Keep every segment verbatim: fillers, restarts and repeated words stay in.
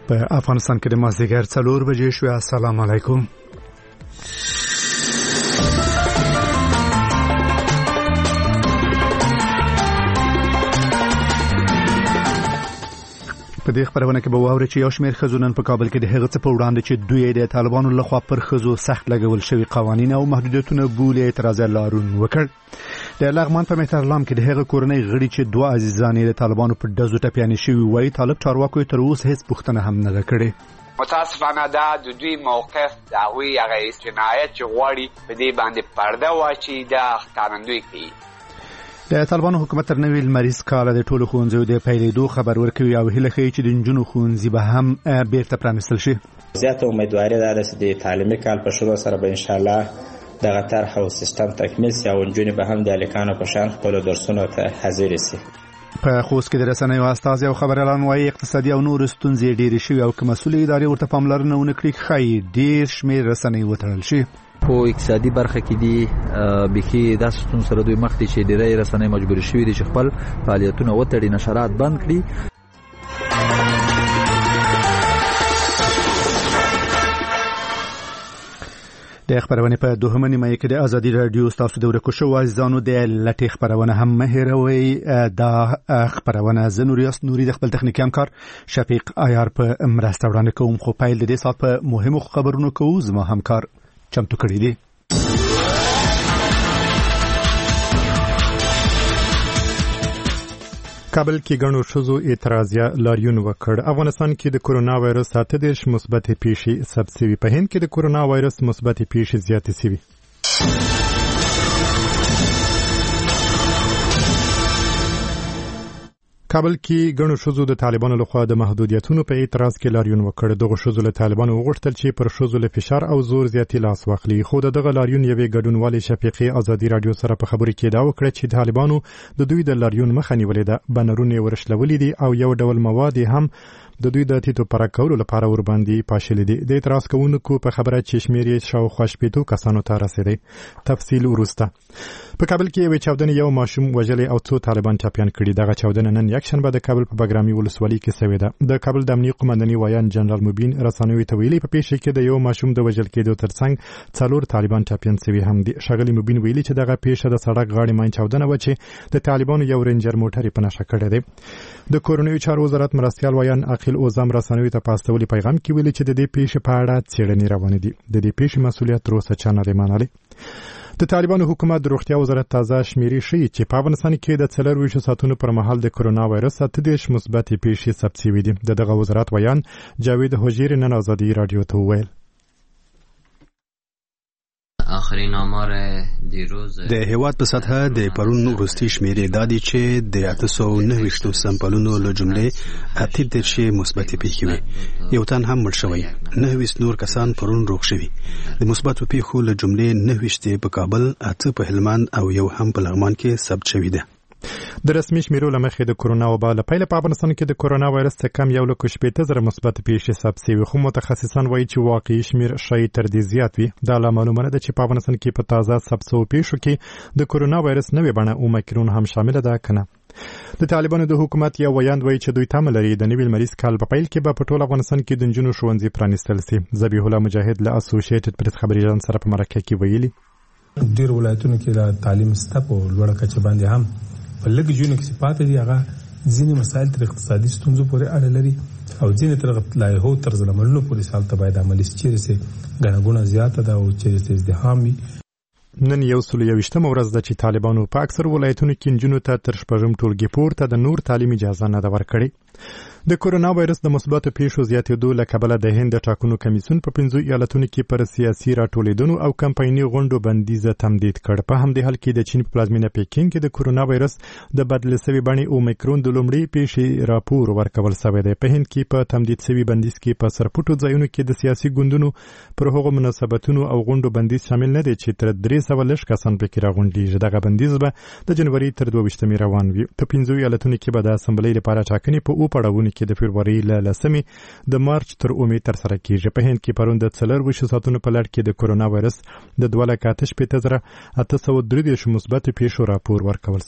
په افغانستان کې د مازدیګر څلور بجې شوې. السلام علیکم. په دې خبرونه کې به واوري چې یو شمېر ښځو نن په کابل کې د هغه څه په وړاندې چې دوی د طالبانو لخوا پر ښځو سخت لګول شوي قوانین او محدودیتونه بولي اعتراض لارون وکړ. د لغمان په مهترلام کې د هغه کورنۍ غړي چې دوه عزیزان یې د طالبانو په ډزو ټپیانې شوي وایي طالب چارواکو تر اوسه هیڅ پوښتنه هم نه ده کړې. متاسفانه دا د دوی موقف د هغوی هغه جنایت چې غواړي په دې باندې پرده واچي دا ښکارندوی کوي. د طالبانو حکومت تر نوي لمریز کاله د ټولو ښوونځیو د پیلېدو خبر ورکوي او هیله ښیي چې د نجونو ښوونځي به هم بیرته پرانیستل شي. زیاته امیدواري ده چې د تعلیمي کال په شروع سره به انشاءالله دغه طرح او سیستم تکمیل شي او نجونې به هم د هلکانو په شان خپلو درسونو ته حاضرې شي. په خوست کې د رسنیو استازي او خبريالان وايي اقتصادي او نور ستونزې ډېرې شوي او که مسؤلې ادارې ورته پاملرنه ونه کړي ښایي ډېر شمېر رسنۍ وتړل شي. په اقتصادي برخه کې دي بخي د ستون سره دوی مخ دي چې ډېرې رسنۍ مجبور شوي دي چې خپل فعالیتونه وتړي، نشرات بند کړي. د خبرونه په دوهمه نیمه کې د ازادي رادیو تاسو د ورکو شو عزیزانو د لټي خبرونه هم مهروي. دا خبرونه زنوریاس نوري د خپل تخنیکی همکار شفیق ایار په مرسته وړاندې کوم. خو پیل د دې سات په مهمو خبرونو کوو زما همکار چمتو کړی دی. کابل کې ګڼو ښځو اعتراضیه لاریون وکړ. افغانستان کې د کورونا وایرس اته دېرش مثبتې پیښې ثبت شوي. په هند کې د کورونا وایرس مثبتې پیښې زیاتې شوي. کابل کې ګڼو ښځو د طالبانو لخوا د محدودیتونو په اعتراض کې لاریون وکړ. دغه ښځو له طالبانو وغوښتل چې پر ښځو له فشار او زور زیاتې لاس واخلي. خو دغه لاریون یوې ګډونوالې شفیقې ازادي رادیو سره په خبرو کې دا وکړه چې طالبانو د دوی د لاریون مخه نیولې ده، بنرونه یې ورشلولي دي او یو ډول مواد هم د دوی د تیتو پرا کولو لپاره ور باندې پاشلې دي. د اعتراض کوونکو په خبره چې شمېر یې شاوخوا شپېتو کسانو ته رسېدی. تفصیل وروسته. په کابل کې یوې چاودنې یو ماشوم وژلی او څو طالبان ټپیان کړي. دغه چاودنه نن یکشنبه د کابل په بګرامي ولسوالۍ کې شوې ده. د کابل د امنیه قومندانۍ وایان جنرال مبین رسنیو ته ویلي په پیښه کې د یو ماشوم د وژل کېدو ترڅنګ څلور طالبان ټپیان شوي هم دي. ښاغلي مبین ویلي چې دغه پیښه د سړک غاړې ماین چاودنه و چې د طالبانو یو رینجر موټر په نښه کړی دی. د کورنیو چارو وزارت مرستیال وایان عقیل اوزم رسنیو ته په استولي پیغام کې ویلي چې د دې پیښې په اړه څېړنې روانې دي. د دې پیښې مسؤلیت تر اوسه چا نه دی منلی. د طالبانو حکومت د روغتیا وزارت تازه شمیرې ښیي چې په افغانستان کې د څلرویشتو ساعتونو پر مهال د کورونا وایرس اته دېرش مثبتې پیښې ثبت شوي دي. د دغه وزارت ویان جاوید حجیر نن ازادي رادیو ته وویل آخرین آمار دیروز د هیواد په سطحه د پرون وروستي شمیرې دا دي چې د اته سوه نهه ویشتو سمپلونو له جملې اته دېرش مثبتې پیښې وې. یو تن هم مړ شوی. نهه ویشت نور کسان پرون روغ شوي. د مثبتو پیښو له جملې نهه ویشت په کابل، اته په هلمند او یو هم په لغمان کې ثبت شوي ده. د رسمي شمیرو له مخې د کورونا وبا له پیله په افغانستان کې د کورونا وایرس څخه کم یو لک شپېته زره مثبت پیښې ثبت شوي. خو متخصصان وایي چې واقعي شمیر شاید تر دې زیات وي. دا لا معلومه نه ده چې په افغانستان کې په تازه ثبت شوو پیښو کې د کورونا وایرس نوې بڼه اومیکرون هم شامله ده که نه. د طالبانو د حکومت یو ویاند وایي چې دوی تمه لري د نوي لمریز کال په پیل کې به په ټول افغانستان کې د نجونو ښوونځي پرانیستل شي. ذبیح الله مجاهد له اسوسییټډ پریس خبري اژانس سره په مرکه کې ویلي ډېر ولایتونو کې د تعلیم سطح په لوړه کچه باندې هم په لږ ژوند کې پاتې دي. هغه ځینې مسایل تر اقتصادي ستونزو پورې اړه لري او ځینې تر لایحو طرز العملونو پورې سالته باید عملي شي. چیرې ګڼه ګوڼه زیاته ده او چیرې ازدحام وي. نن یو سل یویشتمه ورځ ده چې طالبانو په اکثر ولایتونو کې نجونو ته تر شپږم ټولګي پورته د نور تعلیم اجازه نه ده ورکړې. د کورونا وایرس د مثبتو پیښو زیاتېدو له کبله د هند د ټاکنو کمیسیون په پنځو ایالتونو کې پر سیاسي راټولېدنو او کمپایني غونډو بندیزه تمدید کړ. په همدې حال کې د چین په پلازمینه پیکینګ کې د کورونا وایرس د بدلې شوې بڼې اومیکرون د لومړۍ پیښې راپور ورکول شوی دی. په هند کې په تمدید شوي بندیز کې په سرپټو ځایونو کې د سیاسي ګوندونو پر هغو مناسبتونو او غونډو بندیز شامل نه دی چې تر درې سوه لږ کسان پکې راغونډېږي. دغه بندیز به د جنوري تر دوه ویشتمې روان وي. په پنځو ایالتونو کې به د اسمبلۍ لپاره ټاکنې په اووه پړاوونو کې د فبروري له لسمې د مارچ تر اومې ترسره کېږي. په هند کې پرون د څلرویشتو ساعتونو په لړ کې د کورونا وایرس د دوه لکه اته شپېته زره اته سوه درې دېرش مثبتو پیښو راپور ورکول شوی.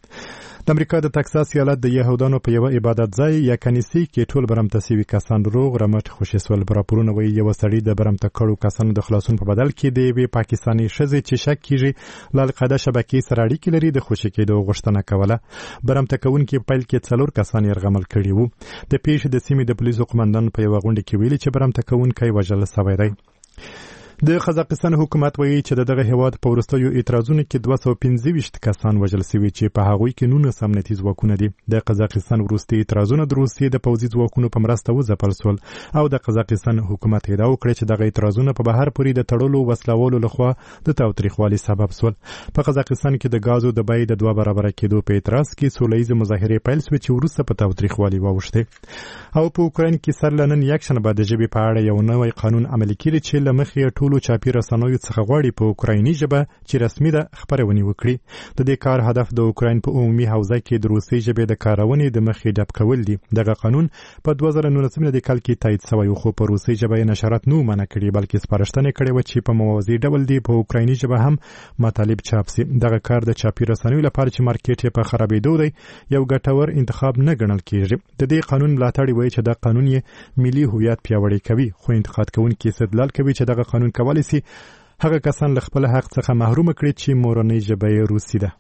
د امریکا د تکساس ایالت د يهودانو په یو عبادت ځای یا کنیسې کې ټول برمته سوي کسان روغ رمټ خوشي سول. راپورونه وایي یو سړی د برمته کړو کسانو د خلاصون په بدل کې د یوې پاکستاني ښځې چې شک کیږي له القاعده شبکې سره اړیکې لري د خوشي کېدو غوښتنه کوله. برمته کوونکي پیل کې څلور کسان یرغمل کړي وو. د پیښې د سیمې د پولیسو قومندان په یو غونډه کې ویلي چې برمته کوونکی وژل شوی دی. د قزاقستان حکومت وایي چې دغه هیواد په وروستیو اعتراضونو کې دوه سوه پنځه ویشت کسان وژل شوي چې په هغوی کې نولس امنیتي ځواکونه دي. د قزاقستان وروستي اعتراضونه د روسیې د پوځي ځواکونو په مرسته وځپل شول او د قزاقستان حکومت ادعا وکړه چې دغه اعتراضونه په بهر پورې د تړلو وسلوالو لخوا د تاوتریخوالي سبب شول. په قزاقستان کې د غازو د بیې د دوه برابره کېدو په اعتراض کې سوله ییزې مظاهرې پیل شوې چې وروسته په تاوتریخوالي واوښتې. او په اوکراین کې سر له نن یکشنبه د ژبې په اړه یو نوی قانون عملي کړي چې له مخې ټولو چاپي رسنیو څخه غواړي په اوکرایني ژبه چې رسمي ده خبرونه وکړي. د دې کار هدف د اوکراین په عمومي حوزه کې د روسي ژبې د کارونې د مخې ډب کول دي. دغه قانون په دوه زره نولس کال کې تایید شوی خو په روسي ژبه یې نشرات نه منع کړي بلکې سپارښتنه کړې و چې په موازي ډول دی په اوکرایني ژبه هم مطالب چاپ شي. دغه کار د چاپي رسنیو لپاره چې مارکیټ یې په خرابېدو دی یو ګټور انتخاب نه ګڼل کېږي. د دې قانون ملاتړي وایي چې دا قانون یې ملي هویت پیاوړی کوي خو انتقاد کوونکي استدلال کوي چې دغه قانون کولی شي هغه کسان له خپل حق څخه محروم کړي چې مورنۍ ژبه یې روسي ده.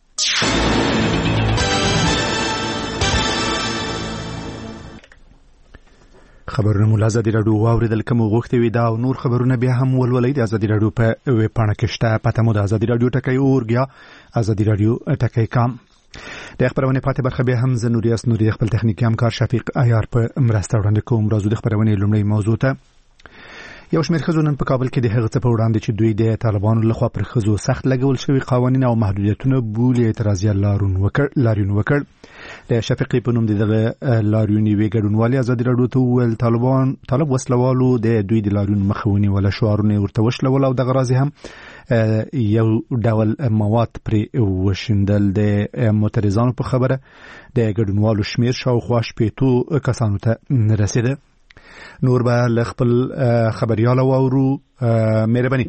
خبرونه مو له ازادي راډیو واوریدل کوم غوښتي وي دا او نور خبرونه بیا هم ولولئ د ازادي راډیو په ویب پاڼه کې شته. پته مو د ازادي راډیو ټکی اورګیا ازادي راډیو ټکی کام. د خبرونه پاتې برخه به هم زنوریاس نوري خپل تخنیکی همکار شفیق عیار په مرسته وړاندې کوم. راځو د خبرونه لومړی موضوع ته. یو شمېر ښځو نن په کابل کې د هغه څه په وړاندې چې دوی د طالبانو لخوا پر ښځو سخت لګول شوي قوانین او محدودیتونه بولي اعتراضیه لاریون وکړ لاریون وکړ د شفیقي په نوم دغه لاریوني وی ګډونوالي ازادي راډیو ته ویل طالبان طالب وسلوالو د دوی د لاریون مخاوني ولا شعارونه ورته وشلول او دغه راځي هم یو ډول مواد پر وشندل. د معترضانو په خبره د ګډونوالو شمیر شاوخوا شپېتو کسانو ته رسیده. نور به لخپل خبرياله واورو. مهرباني.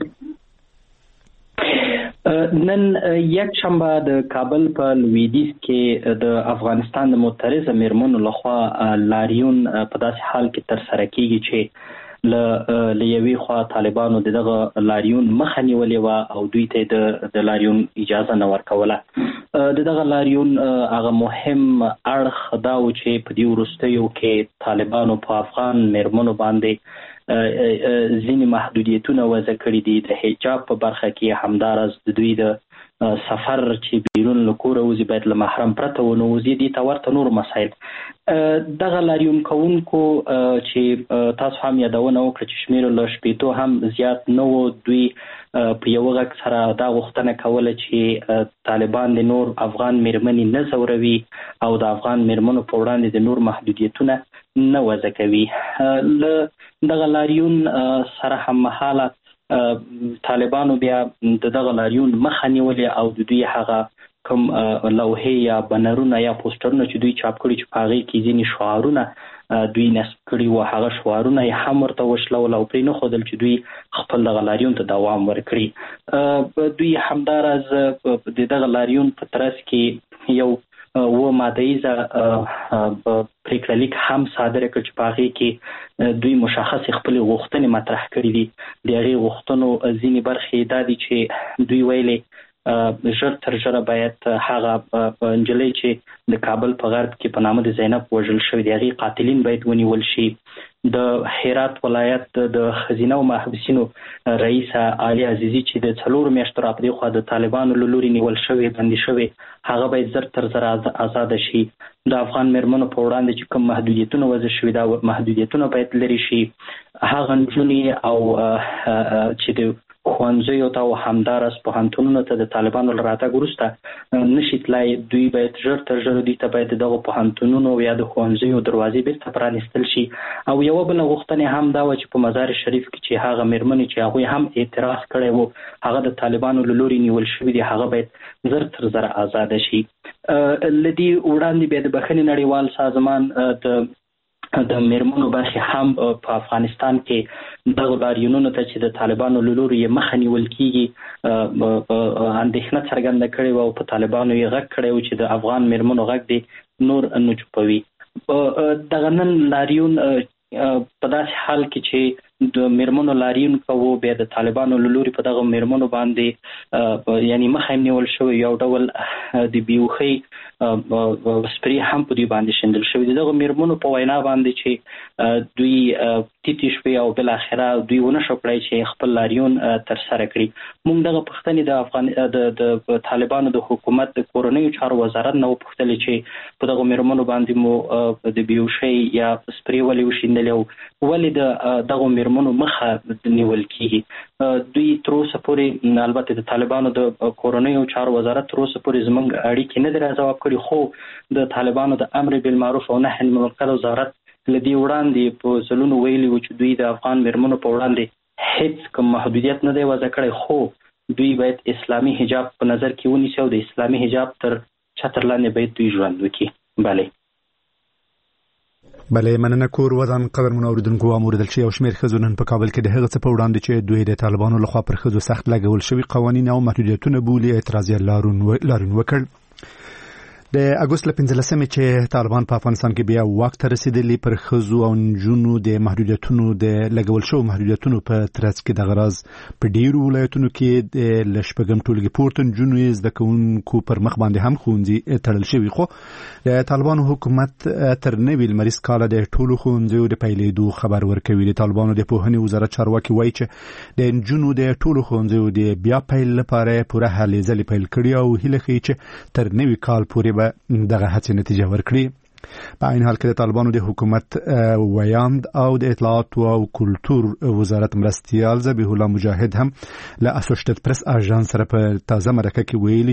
نن یک شنبه د کابل په لویدیځ کې د افغانستان د معترض میرمنو لخوا لاریون په داسې حال کې تر سره کیږي چې ل لیوي خوا طالبانو دغه لاریون مخه نیولې و او دوی ته د د لاریون اجازه نه ورکوله. د دغه لاریون هغه مهم اړخ دا و چې په دې وروستیو کې طالبانو په افغان میرمنو باندې ځینې محدودیتونه وضع کړي دي. د حجاب په برخه کې همدارس د دوی د سفر چې بیرون له کوره وځي باید له محرم پرته ونه وځي. دې ته ورته نور مسایل. دغه لاریون کوونکو چې تاسو هم یادونه وکړه چې شمیر له شپېتو هم زیات نه و. دوی په یو غږ سره دا غوښتنه کوله چې طالبان د نور افغان میرمنې نه ځوروي او د افغان میرمنو په وړاندې د نور محدودیتونه نه وضع کوي. له دغه لاریون سره هم مهاله طالبانو بیا د دغه لاریون مخه نیولې او د دوی هغه کوم لوحې یا بنرونه یا پوسټرونه چې دوی چاپ کړي چې په هغې کې ځینې شعارونه دوی نصب کړي و هغه شعارونه یې هم ورته وشلول او پرې نه ښودل چې دوی خپل دغه لاریون ته دوام ورکړي. دوی همداراز د دغه لاریون په ترڅ کې یو و مادهیزه پریکړه لیک هم صادره کړ چې په هغې کې دوی مشخص خپل غوښتنې مطرح کړي دي. د هغې غوښتنو ځینې برخې دا دي چې دوی ویلې ژر تر ژره باید هغه نجلۍ چې د کابل په غرب کې په نامه د زینب وژل شوې د هغې قاتلین باید ونیول شي. د هرات ولایت د خزینه او محبسینو رئیس علي عزیزي چې د څلورو میاشتو راپدې خوا د طالبانو له لوري نیول شوی بندي شوی هغه باید زر تر زره آزاده شي. د افغان میرمنو په وړاندې چې کوم محدودیتونه وضع شوي دا محدودیتونه باید لرې شي. هغه نجونې او چې د ښوونځیو ته او همداراز پوهنتونونو ته د طالبانو له راتګ وروسته نشي تلای دوی باید ژر تر ژره دوی ته باید دغه پوهنتونونو یا د ښوونځیو دروازې بیرته پرانیستل شي. او یوه بله غوښتنې هم دا وه چې په مزار شریف کې چې هغه میرمنې چې هغوی هم اعتراض کړی و هغه د طالبانو له لوري نیول شوي دي هغه باید زر تر زره آزاده شي. له دې وړاندې بیا د بخښنې نړیوال سازمان د د میرمنو برخه هم په افغانستان کې دغه لاریونونو ته چې د طالبانو له لوري مخه نیول کیږي اندېښنه څرګنده کړې و او په طالبانو یې غږ کړی و چې د افغان میرمنو غږ دی نور نه چوپوي. دغه نن لاریون په داسې حال کې چې د میرمنو لاریون کوو بیا د طالبانو له لوري په دغه میرمنو باندې یعنی مخه نیول شوی یو ډول د بیوخي سپری هم په دوی باندې شندل شوی دي. دغه میرمنو په وینا باندې چې دوی تیتی شوی او بل اخره دوی ونه شو کړی چې خپل لاریون تر سره کړي. موږ دغه پښتنې د افغان د طالبانو د حکومت د کورنیو چارو وزارت نو پښتل چې په دغه میرمنو باندې مو د بیوشي یا سپری ولې وشیندل او ولې د دغه میرمنو مخه نیول کیږي. دوی تر اوسه پورې البته د طالبانو د کورنیو چارو وزارت تر اوسه پورې زموږ اړیکې نه درې جواب کړي، خو د طالبانو د امر بالمعروف او نهي عن المنکر وزارت لدی وړاندې په ځلونو ویلي و چې دوی د افغان میرمنو په وړاندې هیڅ کوم محدودیت نه دی وضع کړی، خو دوی باید اسلامي حجاب په نظر کې ونیسي او د اسلامي حجاب تر چتر لاندې باید دوی ژوند وکړي. بله بله مننه. کور ودان قدر منوردونکو اموردل شي او شمیر خزو نن په کابل کې د هغه څه په وړاندې چې دوی د طالبانو لخوا پر خزو سخت لګول شوی قوانین او محدودیتونه بولي اعتراض لارون لارون وکړ. د اگست ل پنځلسمې چې طالبان په افغانستان کې بیا واک ته رسیدلی پر خزو او نجونو د محدودیتونو د لګول شو محدودیتونو په ترڅ کې د غراز په ډیرو ولایتونو کې د لشپګم ټولګي پورته نجونو زده کوونکو پر مخ باندې هم ښوونځي تړل شوي، خو د طالبانو حکومت تر نوي لمریز کاله د ټولو ښوونځیو د پیلېدو خبر ورکوي. د طالبانو د پوهنې وزارت چارواکي وایي چې د نجونو د ټولو ښوونځیو د بیا پیل لپاره پوره هلې ځلې پیل کړي او هیله ښیي چې تر نوي کال پورې دغه هڅې نتیجه ورکړي. په عین حال کې د طالبانو د حکومت ویاند او د اطلاعات او کلتور وزارت مرستیال ذبیح الله مجاهد هم له اسوسییټډ پریس اژانس سره په تازه مرکه کې ویلي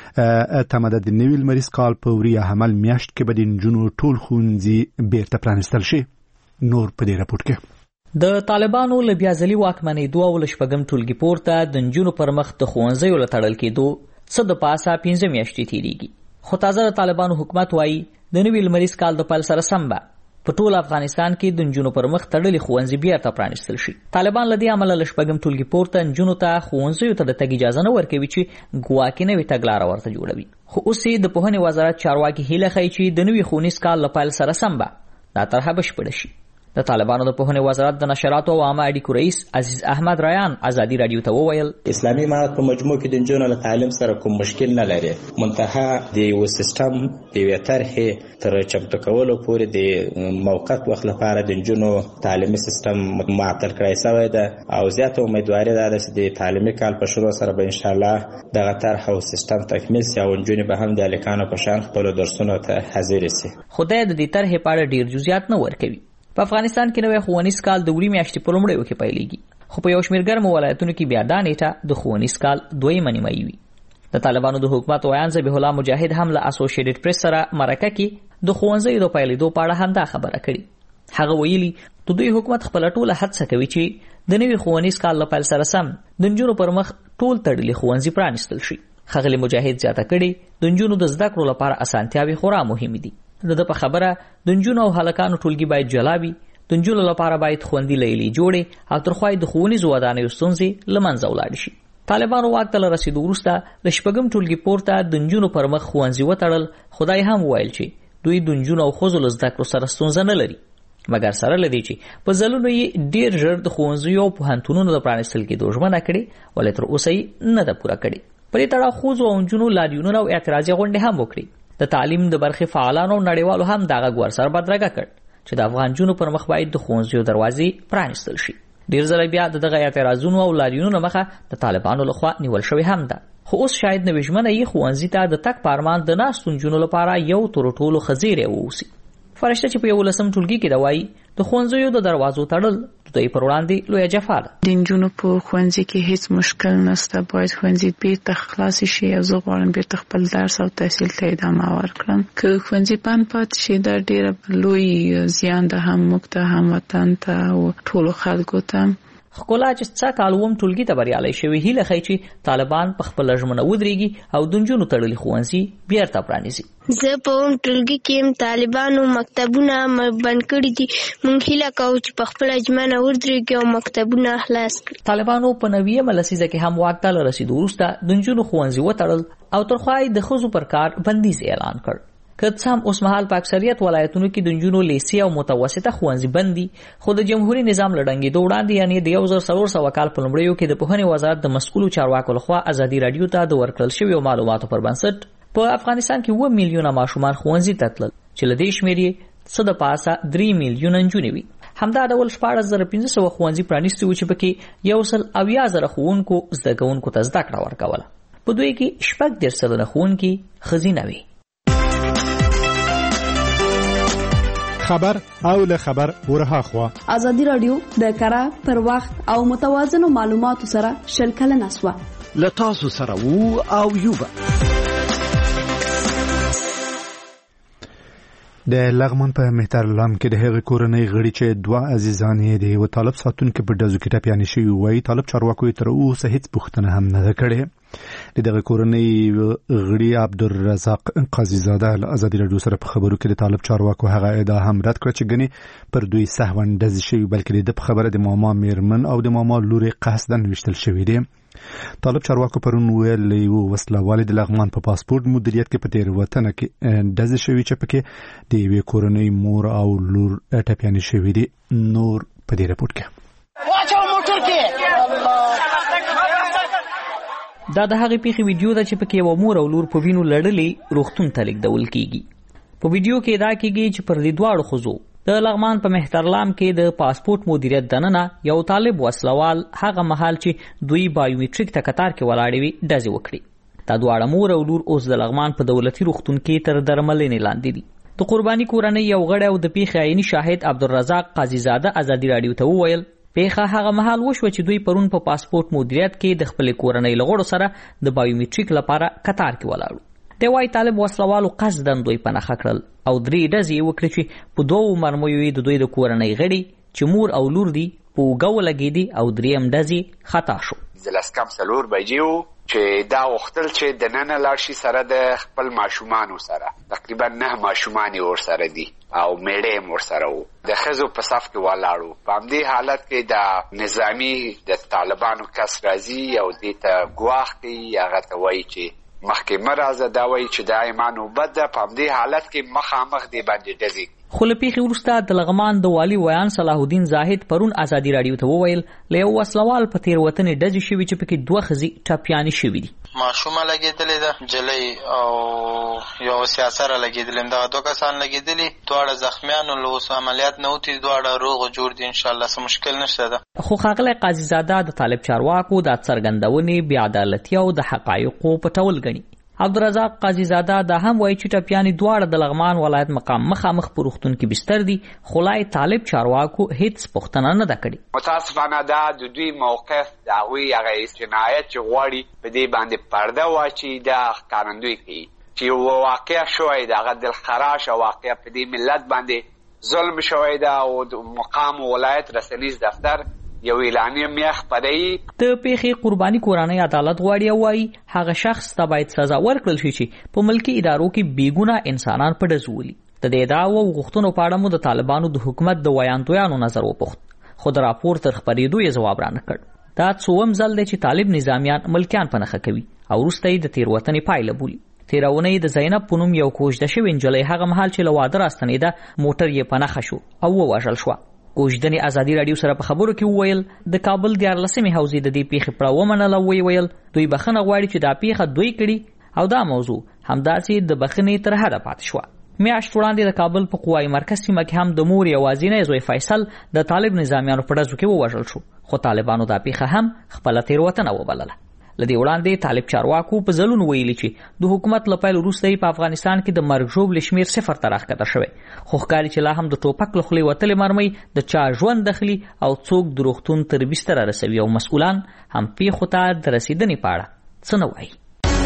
چې تمدد د نوي لمریز کال په وریه عمل میاشت کې به د نجونو ټول ښوونځي بیرته پرانیستل شي. نور په دې راپورټ کې د طالبانو له بیا ځلي واکمنېدو او لشپږم ټولګي پورته د نجونو پر مخ د ښوونځیو له تړل کېدو څه د پاسه پنځه میاشتې تېرېږي، خو تازه د طالبانو حکومت وایي د نوي لمریز کال د پیل سره سم به په ټول افغانستان کې د نجونو پر مخ تړلي ښوونځي بیرته پرانیستل شي. طالبان له دې امله له شپږم ټولګي پورته نجونو ته ښوونځیو ته د تګ اجازه نه ورکوي چې ګواکې نوې تګلاره ورته جوړوي، خو اوس یې د پوهنې وزارت چارواکي هیله ښیي چې د نوي ښوونیز کال له پیل سره سم به دا طرحه بشپړه شي. د طالبانو د پوهنې وزارت د نشراتو او عامه اړیکو رئیس عزیز احمد ریان ازادي رادیو ته وویل اسلامي امارت په مجموع کې د نجونو له تعلیم سره کوم مشکل نه لري، منتها د یو سیستم د یو طرحې تر چمتو کولو پورې د موقت وخت لپاره د نجونو تعلیمي سیستم معطل کړی شوی ده او زیاته امیدواري ده چې د تعلیمي کال په شروع سره به ان شاء الله دغه طرح او سیستم تکمیل شي او نجونې به هم د الکانو په شان خپل درسونو ته حاضر شي. خدای د دې طرحې په اړه ډیر جزئیات نه ورکوي. په افغانستان کې نوې ښوونیز کال د وړي میاشتې په لومړیو کې پیلېږي، خو په یو شمېر ګرمو ولایتونو کې بیا دا نیټه د ښوونیز کال دویمه نیمایي وي. د طالبانو د حکومت ویان ذبیح الله مجاهد هم له اسوسییټډ پریس سره مرکه کې د ښوونځیو د پیلېدو په اړه همدا خبره کړې. هغه ویلي د دوی حکومت خپله ټوله هڅه کوي چې د نوي ښوونیز کال له پیل سره سم د نجونو پر مخ ټول تړلي ښوونځي پرانیستل شي. ښاغلي مجاهد زیاته کړې د نجونو د زده کړو لپاره اسانتیاوې خورا مهمې دي. د ده په خبره د نجونو او هلکانو ټولګي باید جلا وي، د نجونو لپاره باید خوندي لیلې جوړې او تر خوا د ښوونیزو ودانیو ستونزې له منځه ولاړې شي. طالبانو واک ته له رسېدو وروسته د شپږم ټولګي پورته د نجونو پر مخ ښوونځي وتړل، خدای هم وویل چې دوی د نجونو او ښځو له زده کړو سره ستونزه نه لري، مګر سره له دې چې په ځلونو یې ډېر ژر د ښوونځیو او پوهنتونونو د پرانیستل کېدو ژمنه کړې، ولې تر اوسه یې نه ده پوره کړې. په دې تړاو ښځو او نجونو لاریونونه او اعتراضي غونډې هم وکړې. د تعلیم د برخې فعالانو او نړیوالو هم دغه غږ ورسره بدرګه کړ چې د افغان جنونو پر مخ باید د ښوونځیو دروازې پرانیستل شي. ډیر ځله بیا دغه اعتراضونو او لاریونونو مخه د طالبانو لخوا نیول شوی هم ده، خو اوس شاید نوې ژمنه یې ښوونځي ته د تګ په ارمان د ناستو نجونو لپاره یو تر ټولو ښه زیری واوسي. فرشته چې په یولسم ټولګي کې ده وایي د ښوونځیو د دروازو تړل د دوی پر وړاندې لویه جفا ده. د نجونو په ښوونځي کې هیڅ مشکل نشته، باید ښوونځي بیرته خلاص شي او زه غواړم بیرته خپل درس او تحصیل ته ادامه ورکړم. که ښوونځي بند پاتې شي دا ډېره لوی زیان ده، هم موږ ته هم وطن ته او ټولو خلکو ته. خپل چې څا کالوم ټولګي ته بریالي شوی هیله خی چې طالبان په خپل ژمنه ودرېږي او د نجونو تړلي ښوونځي بیرته پرانیزي. زه په اوم ټولګي کې طالبانو مکتبونه بند کړي دي. موږ هیله کوو چې په خپل ژمنه ودرېږي او مکتبونه خلاص کړي. طالبانو په نویمه لسیزه کې هم واک ته رسیدو وروسته د نجونو ښوونځي وتړل او ترخوای د ښځو پر کار بندیز اعلان کړ. که څه هم اوس مهال په اکثریت ولایتونو کې د نجونو لیسې او متوسطه ښوونځي بند دي، خو د جمهوریت نظام له ړنګېدو وړاندې یعنې د یو زر څلور سوه کال په لومړیو کې د پوهنې وزارت د مسؤلو چارواکو لخوا ازادي راډیو ته د ورکړل شویو معلوماتو پر بنسټ په افغانستان کې اووه میلیونه ماشومان ښوونځي ته تلل چې له دې شمېر یې څه د پاسه درې میلیونه نجونې وي. همدا ډول شپاړس زره پنځه سوه ښوونځي پرانیستي وو چې پکې یو سل اویا زره ښوونکو زده کوونکو ته زده کړه ورکوله. په دوی کې شپږ دېرش سلنه ښوونکي ښځینه وي. خبر او له خبر ورها خوا ازادي رادیو د کره پر وخت او متوازنو معلوماتو سره شل کلنه سوا له تاسو سره وو او یوبا. د لغمان په مهترلام کې د هغې کورنۍ غړي چې دوه عزیزان یې د یو طالب ساتونکي په ډزو کې ټپیانې شوي وایي طالب چارواکو یې تر اوسه هیڅ پوښتنه هم نه ده کړې. د دغه کورنۍ غړي عبدالرزاق قاضیزاده له ازادي راډیو سره په خبرو کې د طالب چارواکو هغه ادعا هم رد کړه چې ګنې پر دوی سهوا ډزې شوي بلکې د خبره د ماما میرمن او د ماما لور قصدا ویشتل شوي دي. طالب چارواکو پرون ویل یو وسلوال د لغمان په پاسپورت مدیریت کې په تېروتنه کې ډزې شوي چې پکې د یوې کورنۍ مور او لور ټپیانې شوي دي. نور په دې راپورټ کې دا د هغې پیښې ویډیو ده چې پکې یوه مور او لور په وینو لړلې روغتون ته لیږدول کیږي. په ویډیو کې دا کیږي چې پر دې دواړو ښځو د لغمان په مهترلام کې د پاسپورت مدیریت دننه یو طالب وسلوال هغه مهال چې دوی بایومټریک ته کتار کې ولاړې وي ډزې وکړي. دا دواړه مور او لور اوس د لغمان په دولتي روغتون کې تر درملنې لاندې دي. د قرباني کورنۍ یو غړی او د پیښې عیني شاهد عبدالرزاق قاضیزاده ازادي راډیو ته وویل پیښه هغه مهال وشوه چې دوی پرون په پاسپورت مدیریت کې د خپلې کورنۍ له غړو سره د بایومټریک لپاره کتار کې ولاړو. دی وايي طالب وسلوالو قصدا دوی په نښه کړل او درې ډزې وکړې چې په دوو مرمیو یې د دوی د کورنۍ غړي چې مور او لور دي په اوږه ولګېدې او درېیم ډزې خطا شو. لس کم څلور بجې وو چې دا غوښتل چې دننه لاړ شي سره د خپل ماشومانو سره. تقریبا نه ماشومان یې ورسره دي او میړه یې ورسره وو. د ښځو په صف کې ولاړ وو. په همدې حالت کې د نظامي د طالبانو کس راځي او دې ته ګواښ کوي، هغه ته وایي چې مخکې مه راځه، دا وایي چې دا ایمان نوبت ده. په همدې حالت کې مخامخ دې باندې ډزې. خو له پیښې وروسته د لغمان د والي ویان صلاح الدین زاهد پرون ازادي راډیو ته وویل له یو وسلوال په تېروتنې ډزې شوي چې پکې دوه ښځې ټپیانې شوي دي. ماشومه لګېدلې ده جلۍ او یو سیاسره لګېدلې، دغه دوه کسان لګېدلي، دواړه زخمیان ول، اوس عملیات نه وتي، دواړه روغ جوړ دي، انشاءالله څه مشکل نشته ده. خو ښاغلی قاضیزاده د طالب چارواکو دا څرګندونې بې عدالتي او د حقایقو پټول ګڼي. عبدالرزاق قاضیزاده دا هم وایي چې ټپیانې دواړه د لغمان ولایت مقام مخامخ په روغتون کې بستر دي، خو لا طالب چارواکو هیڅ پوښتنه نه ده کړې. متاسفانه دا د دوی موقف د هغوی هغه جنایت چې غواړي په دې باندې پرده واچي دا ښکارندوی کوي چې یو واقع شوی د هغه دلخراش او واقع په دې ملت باندې ظلم شوی ده او د مقام ولایت رسنیز دفتر یو اعلانیه میخ پدې د پیښې قرباني کورنۍ عدالت غواړي او وايي هغه شخص ته باید سزا ورکړل شي چې په ملکی ادارو کې بیګونه انسانان په ډزولي. د دې ادعاو او غوښتنو په اړه مو د طالبانو د حکومت د ویاندویانو نظر وپوښت، خو د راپور تر خپرېدو یې ځواب رانه کړ. دا څوم ځل دی چې طالب نظامیان ملکیان په نښه کوي او وروسته یې د تېروتنې پایله بولي. تېرونی د زینب په نوم یو کوژده شوې نجلۍ هغه مهال چې له واده راستنېده موټر یې په نښه شو او ووژل شوه. کوژدنې ازادي راډیو سره په خبرو کې وویل د کابل دیارلسمې حوزې د دې پیښې پړه ومنله. ویې ویل دوی بخښنه غواړي چې دا پیښه دوی کړي او دا موضوع همداسې د بخښنې تر حده پاتې شوه. میاشت وړاندې د کابل په قوایي مرکز سیمه کې هم د مور یوازینی زوی فیصل د طالب نظامیانو په ډزو کې ووژل شو، خو طالبانو دا پیښه هم خپله تېروتنه وبلله. لدې وړاندې طالب چارواکو په ځلونو ویلي چې د حکومت له پیل وروسته په افغانستان کې د مرګ ژوبلې شمېر صفر ته راښکته شوی، خو ښکاري چې لا هم د ټوپک له خولې وتلې مرمۍ د چا ژوند دخلي او څوک د روغتون تر بستره رسوي او مسؤلان هم پیښو ته د رسېدنې په اړه څه نه وایي.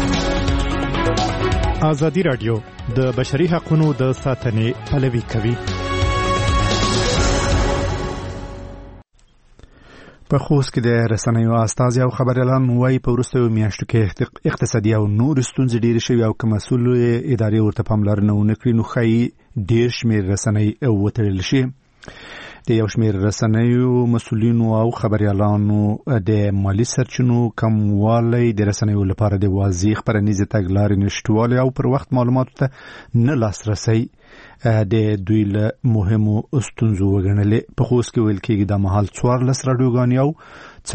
ازادي راډیو د بشري حقوقو د ساتنې پلوي کوي. په خوست کې د رسنیو استازي او خبريالان وايي په وروستیو میاشتو کې اقتصادي او نور ستونزې ډېرې شوي او که مسؤل ادارې ورته پاملرنه ونه کړي نو ښایي ډېر شمېر رسنۍ وتړل شي. د یو شمېر رسنیو مسؤلینو او خبريالانو د مالی سرچینو کموالی د رسنیو لپاره د واضح خبرنیزې تګلارې نشتوالی او پر وخت معلوماتو ته نه لاسرسی د دوی له مهمو ستونزو وګڼلې. په خوست کې ویل کېږي دا مهال څوارلس راډیوګانې او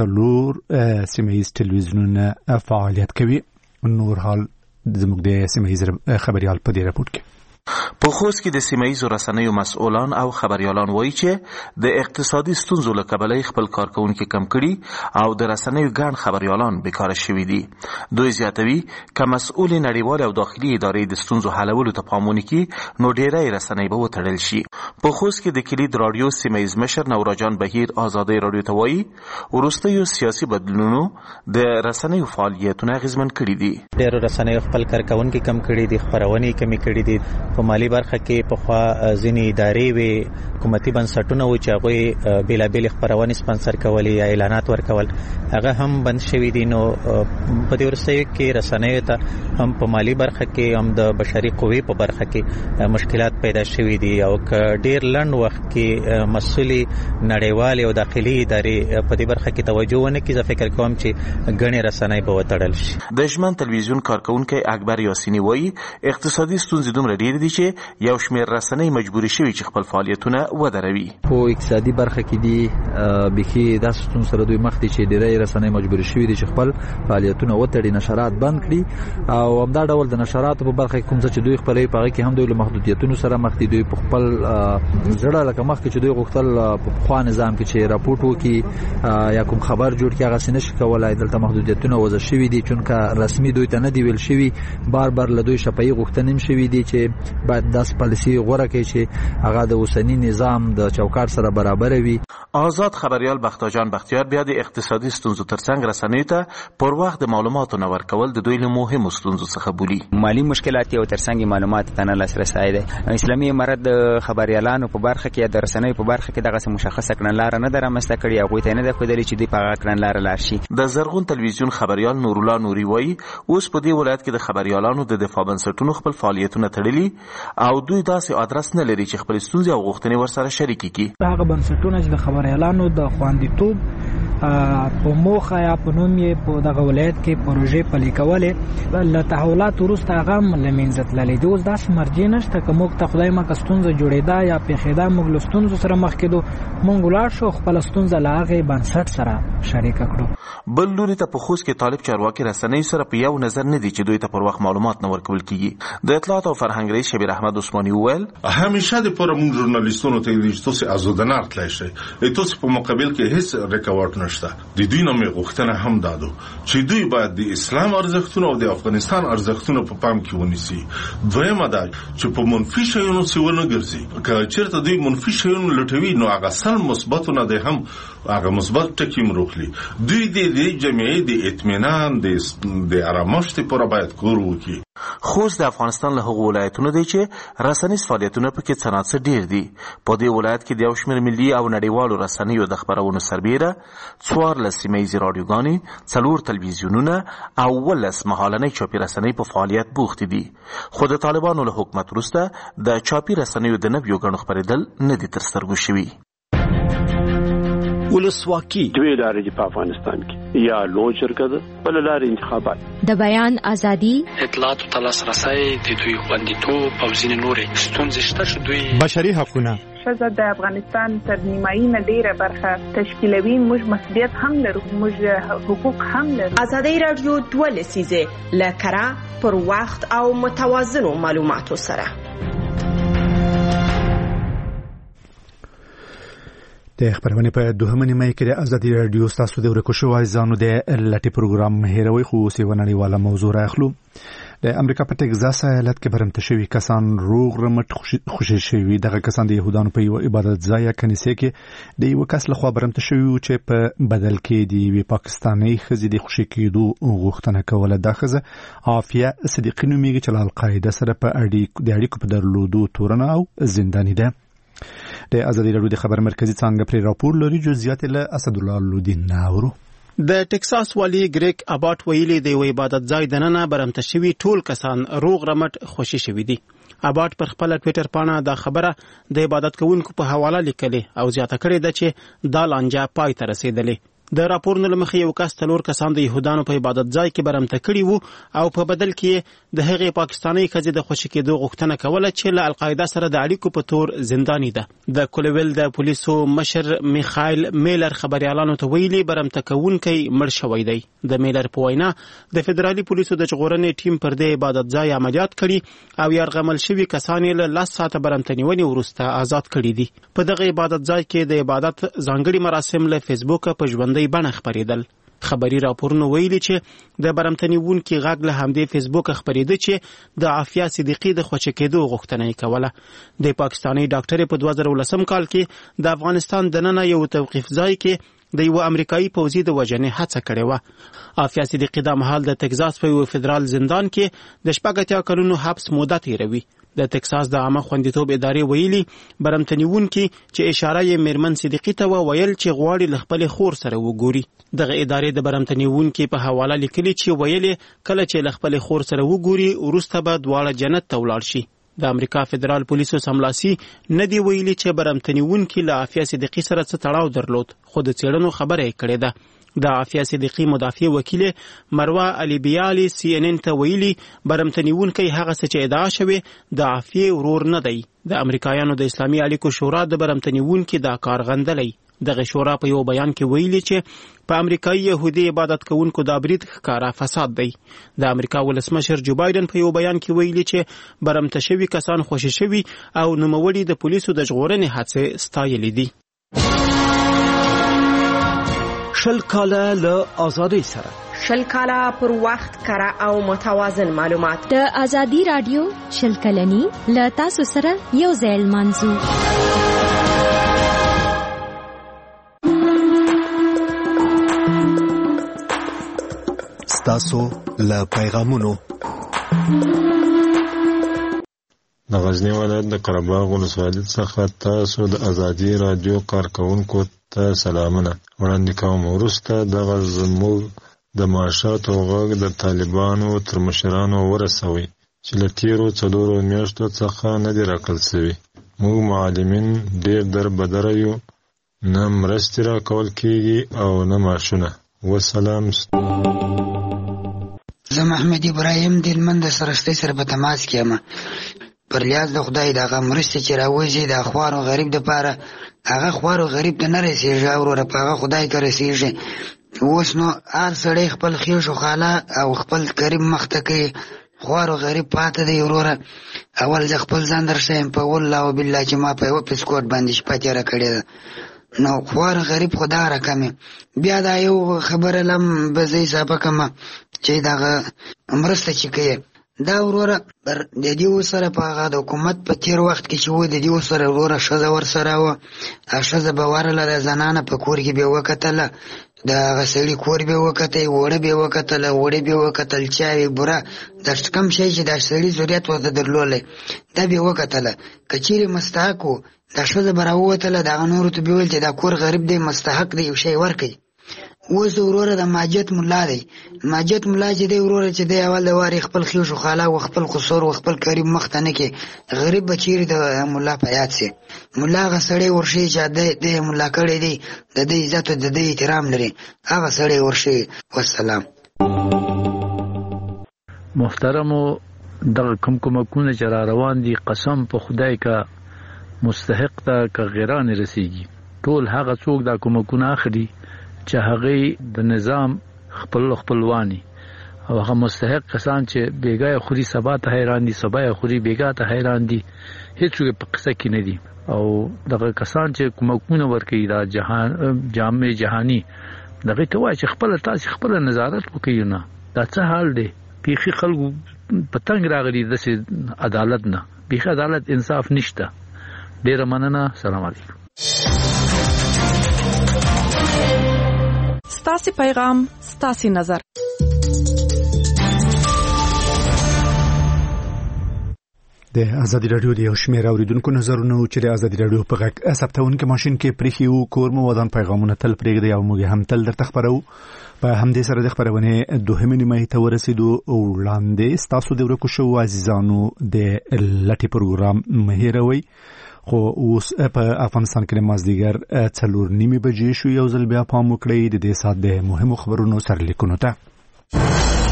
څلور سیمه ییز تلویزیونونه فعالیت کوي. نور حال زموږ د سیمه ییز خبريال په دې راپورټ کې. په خوست کې د سیمه‌ییزو رسنیو مسؤلان او خبريالان وایي چې د اقتصادي ستونزو له کبله خپل کارکونکي کم کړي او د رسنیو ګڼ خبريالان بیکاره شوي دي. دوی زیاتوي که مسؤل نړیوال او داخلي ادارې د ستونزو حلولو ته پام ونه کړي نو ډېری رسنۍ به وتړل شي. په خوست کې د کلید راډیو سیمه‌ییز مشر نوراجان بهیر آزادۍ راډیو ته وایي وروستیو سیاسي بدلونونو د رسنیو فعالیتونه اغېزمن کړي دي. ډېرو رسنیو خپل کارکونکي کم کړي دي، خپرونې کمې کړي دي. په مالی برخه کې په خوا ځینې ادارې وي حکومتي بنسټونه و چې هغوی بېلابېلې خپرونې سپانسر کولې یا اعلانات ورکول هغه هم بند شوي دي. نو په دې وروستیو کې رسنیو ته هم په مالی برخه کې هم د بشري قوې په برخه کې مشکلات پیدا شوي دي او که ډېر لنډ وخت کې مسؤلې نړیوالې او داخلي ادارې په دې برخه کې توجه ونه کړي زه فکر کوم چې ګڼې رسنۍ به وتړل شي. د ژمن تلویزیون کارکونکی اکبر یاسینی وایي اقتصادي ستونزې دومره ډېرې دي چې یو شمېر رسنۍ مجبورې شوي چې خپل فعالیتونه ودروي. په اقتصادي برخه کې دي بيخي داسې ستونزو سره دوی مخ دي چې ډېری رسنۍ مجبورې شوي دي چې خپل فعالیتونه وتړي، نشرات بند کړي او همدا ډول د نشراتو په برخه کې کوم څه چې دوی خپلوي په هغه کې هم دوی له محدودیتونو سره مخ دي. دوی په خپل زړه لکه مخکې چې دوی غوښتل په پخوا نظام کې چې راپورټ وکړي یا کوم خبر جوړ کړي هغه نشي کولای. دلته محدودیتونه وضع شوي دي چونکه رسمي دوی ته نه دی ویل شوي. بار بار له دوی شفاهي غوښتنې هم شوي دي چې باید داس پالیسي غوره کړي چې هغه د اوسني نظام د چوکاټ سره برابر وي. آزاد خبريال بختیار بختیار بیا د اقتصادي ستونزو ترڅنګ رسنیو ته پر وخت د معلوماتو نه ورکول د دوی له مهمو ستونزو څخه بولي. مالی مشکلات او ترڅنګ معلومات ته نه لاسرسی دی. اسلامي امارت د خبريالانو په برخه کې د رسنیو په برخه کې دغه مشخصه کړنلاره نه درامسته کړي او ته نه د خدای چې دی په کړنلاره لار شي. د زرغون تلویزیون خبريال نور الله نوري وایي اوس په دې ولایت کې د خبريالانو د دفاع بنسټونو خپل فعالیتونه تړلي او دوی داسې ادرس نه لري چې خپل ستونزې او غوښتنې ورسره شریک کړي. هغه بنسټونه چې د خبريالانو د خواندیتوب په موخه یا په نوم یې په دغه ولایت کې پروژې پلي کولې له تحولات وروسته هغه هم له منځه تللې دي. اوس داسې مرجع نشته که موږ ته خدای مکه ستونزه جوړېده یا پېښېده موږ له ستونزو سره مخ کېدو موږ ولاړ شو خپله ستونزه له هغې بنسټ سره شریکه کړو. بل لوري ته په خوست کې طالب چارواکي رسنیو سره په یو نظر نه دي چې دوی ته پر وخت معلومات نه ورکول کېږي. د اطلاعات او فرهنګ رئیس شبیر احمد عثماني وویل همیشه د پر موږ ژورنالیستانو ته ویل چې تاسو ازادانه تللی شئ، تاسو په مقابل کې هیڅ ریکارډ نشته. د دوی نومې غوښتنه هم دادو چې دوی باید د اسلام ارزښتونه او د افغانستان ارزښتونه په پام کې ونیسي. دویمه دا چې په منفي شیانو څه ونه ګرځي. که چېرته دوی منفي شیانو لټوي نو هغه سل مثبتونه دی هم هغه مثبت ټکي هم روخلي. دوی د دې جمعیې د اطمینان د آرامښت لپاره باید کار وکړي. خوست د افغانستان له هغو ولایتونو دی چې رسنیز فعالیتونه پکې څه ناڅه ډېر دي. په دې ولایت کې د یو شمېر ملي او نړیوالو رسنیو د خپرونو سربیره څوارلس سیمه ییزې راډیوګانې، څلور تلویزیونونه او اوولس مهالنۍ چاپي رسنۍ په فعالیت بوختې دي. خو د طالبانو له حکومت وروسته د چاپي رسنیو د نویو ګڼو خپرېدل نه دي تر سترګو شوي. ولسواکي دوی لارې دي په افغانستان کې، یا لوی جرګه ده بل لارې انتخابات. د بیان ازادي، اطلاعاتو ته لاسرسی، د دوی خوندیتوب او ځینې نورې ستونزې شته چې دوی بشري حقونه ښځه د افغانستان تر نیمایي نه ډېره برخه تشکیلوي. موږ مسؤلیت هم لرو، موږ حقوق هم لرو. ازادي راډیو دوه لسیزه له کره پر وخت او متوازنو معلوماتو سره. د خبرونه په دوهمه نیمه کې د ازادي رادیو ستاسو د ورکو شوی ځانو د لټي پروګرام هیروي خو سیونړی والا موضوع راخلو. د امریکا په ټکزاس ایالت کې برمته شوی کسان روغ رمټ خوشي شوی. دغه کسان د يهودانو په یو عبادت ځای کنيسه کې د یو کس لخوا برمته شوی چې په بدل کې د وی پاکستاني خزي د خوشي کېدو غوښتنه کوله. د خزه عافیه صدیقی نومیږي چې القاعده سره په اړیکو د اړیکو په درلودو تورنه او زنداني ده. د ازادي راډیو د خبر مرکزی څنګه پر راپور لري جزئیات له اسد الله لودین ناورو. د ټکساس والی ګریک اباټ ویلي د عبادت ځای دننه برمته شوی ټول کسان روغ رمټ خوشي شوی دي. اباټ پر خپل ټوئیټر پاڼه دا خبره د عبادت کوونکو په حواله لیکلې او زیاته کړې ده چې دا لانجه پای ته رسیدلې. د راپورونو لمخې یو کس تلور کسان د يهودانو په عبادت ځای کې برمته کړي وو او په بدل کې د هغې پاکستاني ښځې د خوشي کېدو غوښتنه کوله چې له القاعده سره د اړیکو په تور زنداني ده. د کولویل د پولیسو مشر میخایل میلر خبريالانو ته ویلي برمته کوونکی مړ شوی دی. د میلر په وینا د فدرالي پولیسو د ژغورنې ټیم پر دې عبادت ځای عملیات کړي او یرغمل شوي کسان له لاس ساعته برمته نیونې وروسته آزاد کړي دي. په دغه عبادت ځای کې د عبادت ځانګړي مراسم له فیسبوک په ژوند بڼه خبرېدل. خبري راپورونه ویلي چې د برمتنیون کې غږ له همدې فیسبوک خبرېده چې د عافیه صدیقی د خوشی کېدو غوښتنه یې کوله. د پاکستاني ډاکټر په دوه زره ولسم کال کې د افغانستان دننه یو توقیف ځای کې د یو امریکایي پوځي د وژنې هڅه کړې وه. عافیه صدیقی د مهال د تگزاس په یو فدرال زندان کې د شپږ اتیا کلونو حبس موده تیروي. د ټکساس د عامه خوندیتوب ادارې ویلي برمتنیونکي چې اشاره یې میرمن صدیقی ته وویل چې غواړي له خپل خور سره وګوري. دغه ادارې د برمتنیونکي په حواله لیکلي چې ویل کله چې له خپل خور سره وګوري وروسته به دواړه جنت ته ولاړ شي. د امریکا فدرال پولیسو سملاسي نه دی ویلي چې برمتنیونکي له عافیه صدیقی سره څه تړاو درلود، خو د څېړنو خبره یې کړې ده. د عافیه صدیقی مدافع وکیل مروه علي بیالي سی ان ان ته ویلي برمتنیونکی هغه څه چې ادعا شوی د عافیه ورور نه دی. د امریکایانو د اسلامي اړیکو شورا د برمتنیونکي دا کار غندلی. دغه شورا په یو بیان کې ویلي چې په امریکایي يهودي عبادت کوونکو دا برید ښکارا فساد دی. د امریکا ولسمشر جو بایدن په یو بیان کې ویلي چې برمته شوي کسان خوشي شوي او نوموړي د پولیسو د ژغورنې هڅې ستایلې دي. شل کاله له آزادۍ سره شل کاله پر وخت کره او متوازن معلومات د ازادي رادیو شل کلنی له تاسو سره یو ځای منځو. ستاسو له پیغامونو د غزنی ولایت د قرهباغ ولسوالۍ څخه تاسو د ازادي رادیو کارکونکو ته سلامونه وړاندې کوم. وروسته دغه زموږ د معاشاتو غږ د طالبانو تر مشرانو ورسوي چې له تیرو څلورو میاشتو څخه نه دي راکړل شوي. موږ معلمین ډېر دربدره یو، نه مرستې راکول کېږي او نه معاشونه. وسلام. زه محمد ابراهیم د هلمند د سرستۍ سره په تماس کې یم. پر لیاز د خدای دغه مرستې چې راوځي د خوار او غریب دپاره هغه خوار او غریب ته نه رسېږي، وروره په هغه خدای ته رسېږي. اوس نو هر سړی خپل خیش او خاله او خپل قریب مخ ته کوي، خوار او غریب پاته دی. وروره اول زه خپل ځان در ښیم په والله او بالله چې ما په یوه پیسکوټ باندې شپه تېره کړې ده. نو خوار غریب خو دا رقم بیا دا یو خبره لم به زه حسابه کړم چې دغه مرسته چې کوي دا وروره د دې سره په هغه د حکومت په تېر وخت کې چې و د دې سره وروره ښځه ورسره وه، ښځه به ورله د زنانه په کور کې به یې وکتله، د هغه سړي کور به یې وکتی، اوړه به یې وکتله، اوړه به یې وکتل، چاوې بوره د کم شی چې د سړي ضرورت ورته درلولی دا به یې وکتله. که چیرې مستحق و دا ښځه به راووتله، د هغه نورو ته به ویل چې دا کور غریب دی، مستحق دی، یو شی ورکوي. اوس وروره د ماجت ملا دی، ماجت ملا چې دی وروره چې دی اول د وارې خپل خیش و خاله و خپل قصور و خپل قریب مخ ته نه کړي، غریب به چیرې د ملا په یاد سي. ملا هغه سړی ورشي چې دی ملا کړی دی، د دې عزت او د دې احترام لري، هغه سړی ورشي. والسلام. محترمو دغه کوم کومکونه چې را روان دي قسم په خدای کا مستحق ته که غیران رسیږي، ټول هغه څوک دا کومکونه اخلي چې هغه د نظام خپل خپلوانی او هغه مستحق کسان چې بیګا خوري سبا ته حیران دي، سبا خوري بیګا ته حیران دي، هیڅ په قصه کې نه دي. او دغه کسان چې کومکونه ورکوي دا جهان جامع جهانی دغه ته وایي چې خپل تاسو خپل نظارت وکړئ. نه دا څه حال دی؟ پیخي خلکو پتنګ راغلي د عدالت نه، پیخي عدالت انصاف نشته. ډیره مننه. سلام علیکم. ستاسو پیغام ستاسو نظر. د ازادي رادیو د یو شمېر اوریدونکو نظرونه چې د ازادي رادیو په غږ ثبتونکو ماشين کې پریخي او کور مو ودان پیغامونه تل پرېږدي او موږ هم تل درته خبرو په همدې سره د خبرونه دوهمه نیمه ته ورسېدو او وړاندې تاسو د ورکو شو عزیزانو د لټي پروګرام مهیروي خو اوس په افغانستان کې مازدیګر څلور نیمه بجې شو یو ځل بیا پام وکړئ د دې سات د مهمو خبرونو سرلیکونو ته